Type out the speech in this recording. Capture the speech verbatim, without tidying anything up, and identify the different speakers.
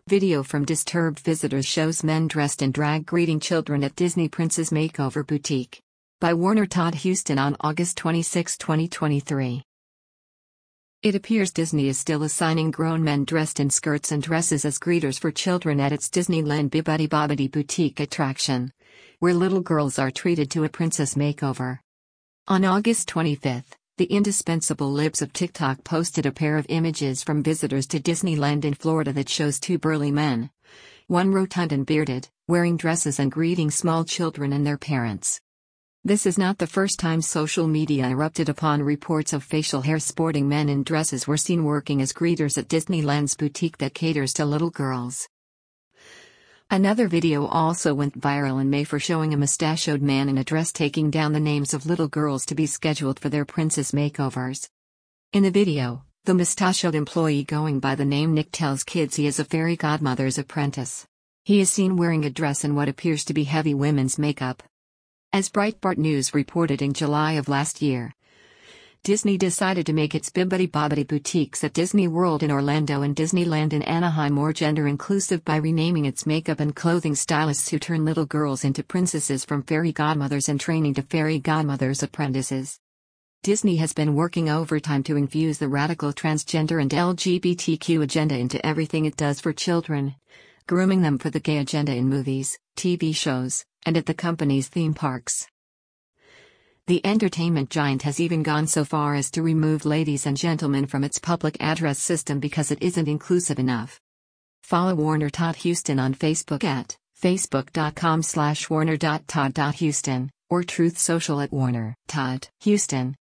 Speaker 1: Video from disturbed visitors shows men dressed in drag greeting children at Disney Princess Makeover Boutique. By Warner Todd Huston on August twenty-sixth, twenty twenty-three. It appears Disney is still assigning grown men dressed in skirts and dresses as greeters for children at its Disneyland Bibbidi Bobbidi Boutique attraction, where little girls are treated to a princess makeover. On August twenty-fifth, the indispensable libs of TikTok posted a pair of images from visitors to Disneyland in Florida that shows two burly men, one rotund and bearded, wearing dresses and greeting small children and their parents. This is not the first time social media erupted upon reports of facial hair sporting men in dresses were seen working as greeters at Disneyland's boutique that caters to little girls. Another video also went viral in May for showing a mustachioed man in a dress taking down the names of little girls to be scheduled for their princess makeovers. In the video, the mustachioed employee going by the name Nick tells kids he is a fairy godmother's apprentice. He is seen wearing a dress and what appears to be heavy women's makeup. As Breitbart News reported in July of last year, Disney decided to make its Bibbidi Bobbidi boutiques at Disney World in Orlando and Disneyland in Anaheim more gender-inclusive by renaming its makeup and clothing stylists who turn little girls into princesses from fairy godmothers and training to fairy godmothers' apprentices. Disney has been working overtime to infuse the radical transgender and L G B T Q agenda into everything it does for children, grooming them for the gay agenda in movies, T V shows, and at the company's theme parks. The entertainment giant has even gone so far as to remove ladies and gentlemen from its public address system because it isn't inclusive enough. Follow Warner Todd Huston on Facebook at facebook.com slash warner.todd.huston or Truth Social at Warner Todd Huston.